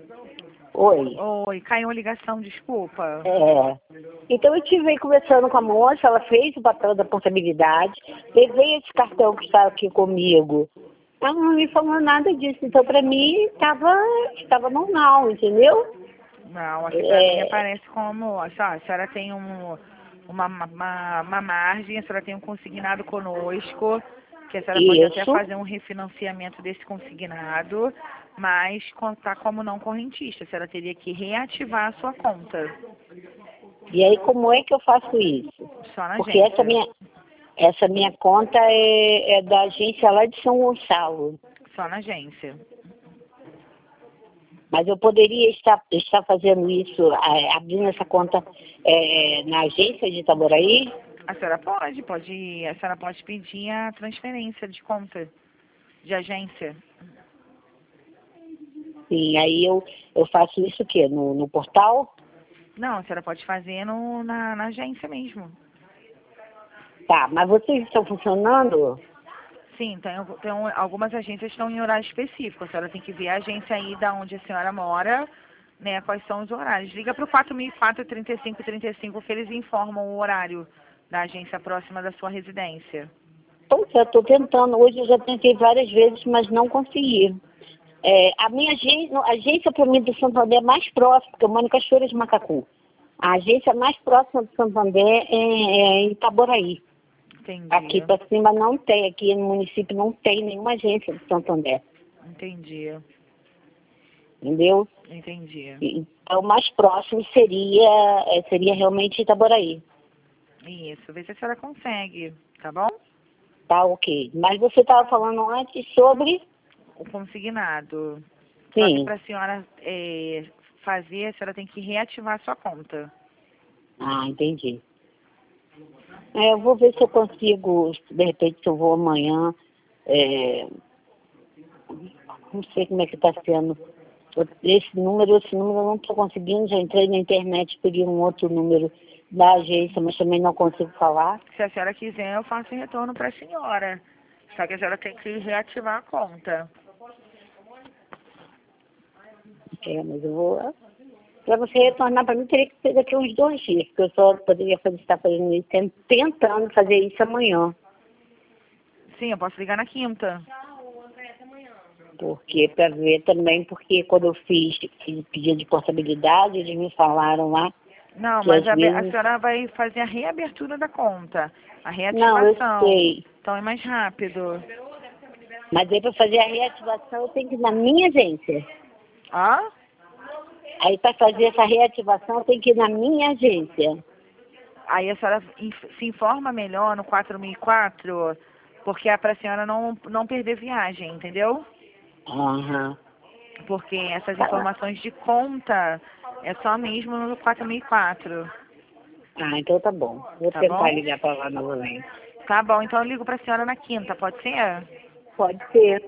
Oi. Oi, caiu a ligação, desculpa. Então eu estive aí conversando com a moça, ela fez o papel da portabilidade, levei esse cartão que está aqui comigo. Ela não me falou nada disso, então para mim estava normal, entendeu? Não, aqui pra mim aparece como, ó, só, a senhora tem uma margem, a senhora tem um consignado conosco, que a senhora pode até Isso. fazer um refinanciamento desse consignado, mas contar como não correntista, a senhora teria que reativar a sua conta, E aí como é que eu faço isso? só na Porque agência, essa minha conta é da agência lá de São Gonçalo. só na agência. Mas eu poderia estar fazendo isso, abrindo essa conta na agência de Itaboraí? A senhora a senhora pode pedir a transferência de conta, de agência. Sim, aí eu faço isso o quê? No portal? Não, a senhora pode fazer na agência mesmo. Tá, mas vocês estão funcionando? Sim, algumas agências estão em horário específico. A senhora tem que ver a agência aí da onde a senhora mora, né? Quais são os horários. Liga para o 4004-3535 que eles informam o horário da agência próxima da sua residência. Pois é, estou tentando. Hoje eu já tentei várias vezes, mas não consegui. A minha agência para mim do Santander é mais próxima, porque eu moro em Cachoeira de Macacu. A agência mais próxima do Santander é em Itaboraí. Entendi. Aqui para cima não tem, aqui no município não tem nenhuma agência do Santander. Entendi. Entendeu? Entendi. Então, o mais próximo seria realmente Itaboraí. Isso, vê se a senhora consegue, tá bom? Tá, ok. Mas você estava falando antes sobre... O consignado. Só que Sim. para a senhora fazer, a senhora tem que reativar a sua conta. Ah, entendi. Eu vou ver se eu consigo, de repente, se eu vou amanhã. Não sei como é que está sendo. Esse número eu não estou conseguindo. Já entrei na internet, peguei um outro número da agência, mas também não consigo falar. Se a senhora quiser, eu faço retorno para a senhora. Só que a senhora tem que reativar a conta. Mas eu vou... Para você retornar para mim, teria que ser daqui uns 2 dias, porque eu só poderia estar fazendo isso, tentando fazer isso amanhã. Sim, eu posso ligar na quinta. Porque, para ver também, porque quando eu fiz pedido de portabilidade, eles me falaram lá Não, que mas às a vezes... senhora vai fazer a reabertura da conta. A Não, eu reativação. sei. Então é mais rápido. Mas aí para fazer a reativação eu tenho que ir na minha agência. Ó? Aí para fazer essa reativação eu tenho que ir na minha agência. Aí a senhora se informa melhor no 4004, porque é para a senhora não perder viagem, entendeu? Aham. Porque essas Tá lá. informações de conta é só mesmo no 4004, Ah, então tá bom. Vou tá tentar bom? ligar para lá novamente. Tá bom, então eu ligo para a senhora na quinta, pode ser? Pode ser.